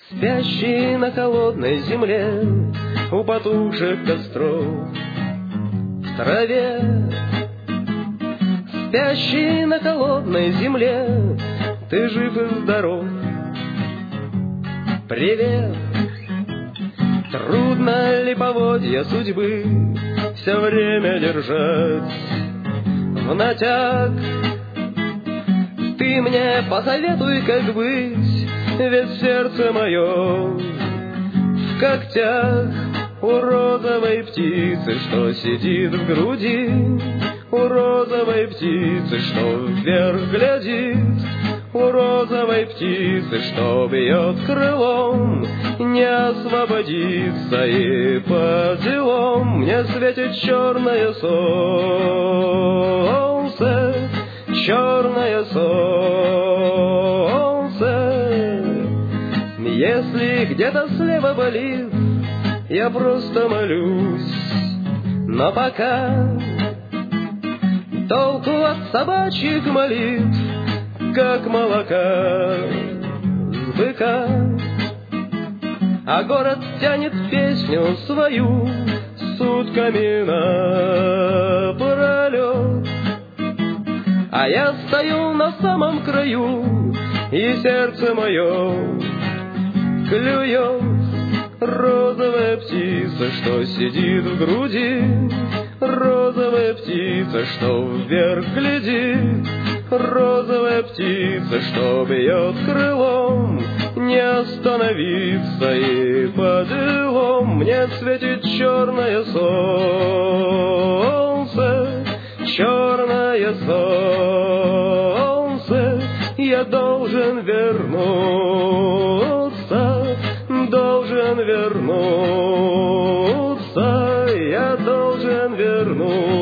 Спящий на холодной земле у потухших костров в траве. Спящий на холодной земле, ты жив и здоров. Привет! Трудно ли поводья судьбы все время держать в натяг? Ты мне посоветуй, как быть, ведь сердце мое в когтях. У розовой птицы, что сидит в груди, у розовой птицы, что вверх глядит, у розовой птицы, что бьет крылом, не освободится и по делам. Мне светит черное солнце, черное солнце. Если где-то слева болит, я просто молюсь, но пока толку от собачьих молитв, как молока с быка. А город тянет песню свою сутками напролет, а я стою на самом краю, и сердце мое клюет. Розовая птица, что сидит в груди, розовая птица, что вверх глядит, розовая птица, что бьет крылом, не остановиться и по делам. Мне светит черное солнце, черное солнце. Я должен вернуться, должен вернуться, я должен вернуться.